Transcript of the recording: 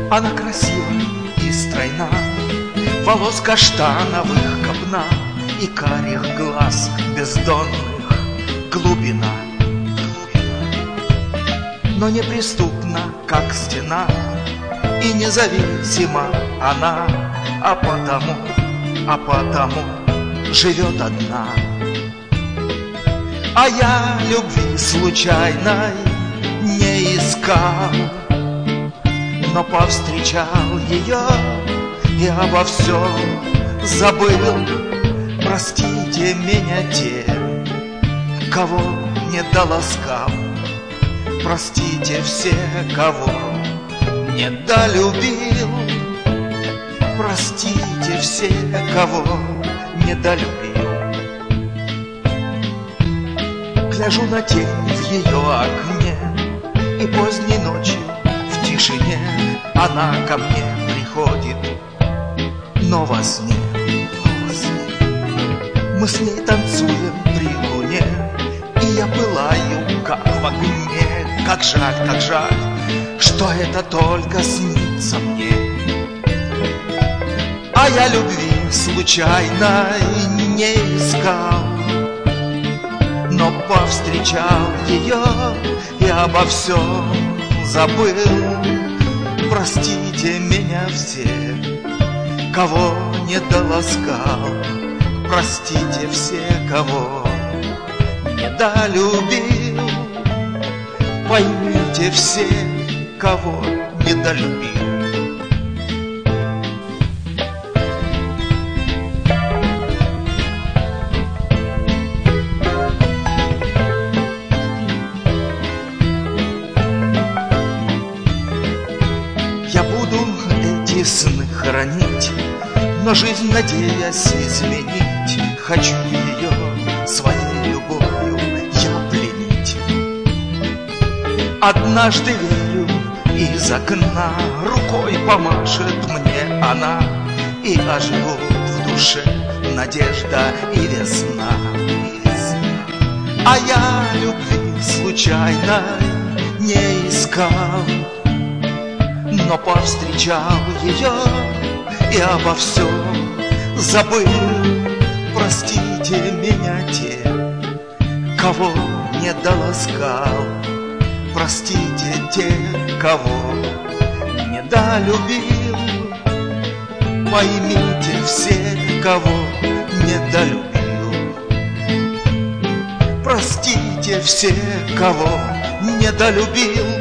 Она красива и стройна, волос каштановых копна и карих глаз бездонных глубина. Но неприступна, как стена, и независима она, а потому живет одна. А я любви случайной не искал, но повстречал ее и обо всем забыл. Простите меня те, кого не доласкал, простите все, кого не долюбил, простите все, кого не долюбил. Гляжу на тень в ее окне, и поздней ночью в тишине она ко мне приходит, но во сне. Мы с ней танцуем при луне, и я пылаю, как в огне. Как жаль, что это только снится мне. А я любви случайной не искал, но повстречал ее и обо всем забыл. Простите меня все, кого не доласкал, простите все, кого не долюбил, поймите все, кого не долюбил. Я буду эти сны хранить, но жизнь, надеясь изменить, хочу ее своей любовью я пленить. Однажды верю, из окна рукой помашет мне она, и оживут в душе надежда и весна. А я любви случайной не искал, но повстречал ее и обо всем забыл. Простите меня те, кого не доласкал, простите те, кого не долюбил, поймите все, кого не долюбил. Простите все, кого не долюбил,